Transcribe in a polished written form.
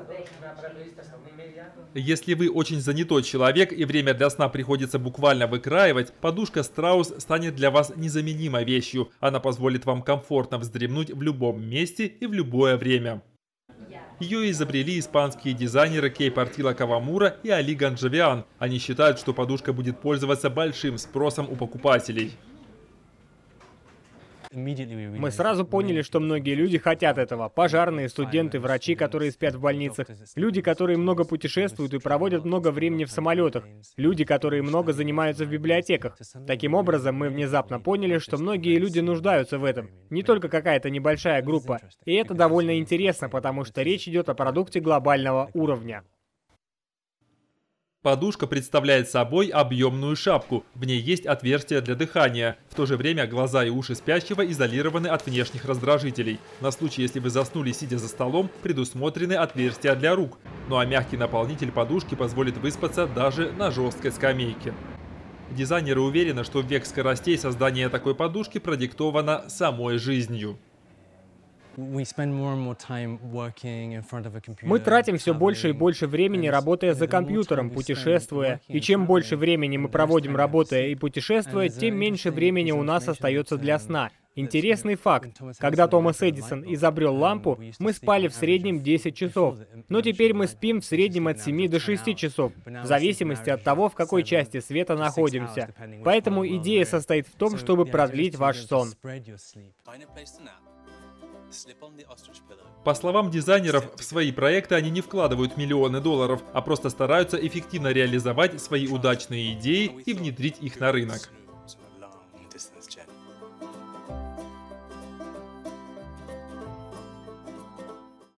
Если вы очень занятой человек и время для сна приходится буквально выкраивать, подушка Страус станет для вас незаменимой вещью. Она позволит вам комфортно вздремнуть в любом месте и в любое время. Ее изобрели испанские дизайнеры Кей Портила Кавамура и Али Ганджавиан. Они считают, что подушка будет пользоваться большим спросом у покупателей. Мы сразу поняли, что многие люди хотят этого. Пожарные, студенты, врачи, которые спят в больницах, люди, которые много путешествуют и проводят много времени в самолетах, люди, которые много занимаются в библиотеках. Таким образом, мы внезапно поняли, что многие люди нуждаются в этом. Не только какая-то небольшая группа. И это довольно интересно, потому что речь идет о продукте глобального уровня. Подушка представляет собой объемную шапку. В ней есть отверстие для дыхания. В то же время глаза и уши спящего изолированы от внешних раздражителей. На случай, если вы заснули, сидя за столом, предусмотрены отверстия для рук. Ну а мягкий наполнитель подушки позволит выспаться даже на жесткой скамейке. Дизайнеры уверены, что в век скоростей создание такой подушки продиктовано самой жизнью. Мы тратим все больше и больше времени, работая за компьютером, путешествуя. И чем больше времени мы проводим, работая и путешествуя, тем меньше времени у нас остается для сна. Интересный факт. Когда Томас Эдисон изобрел лампу, мы спали в среднем 10 часов. Но теперь мы спим в среднем от 7 до 6 часов, в зависимости от того, в какой части света находимся. Поэтому идея состоит в том, чтобы продлить ваш сон. По словам дизайнеров, в свои проекты они не вкладывают миллионы долларов, а просто стараются эффективно реализовать свои удачные идеи и внедрить их на рынок.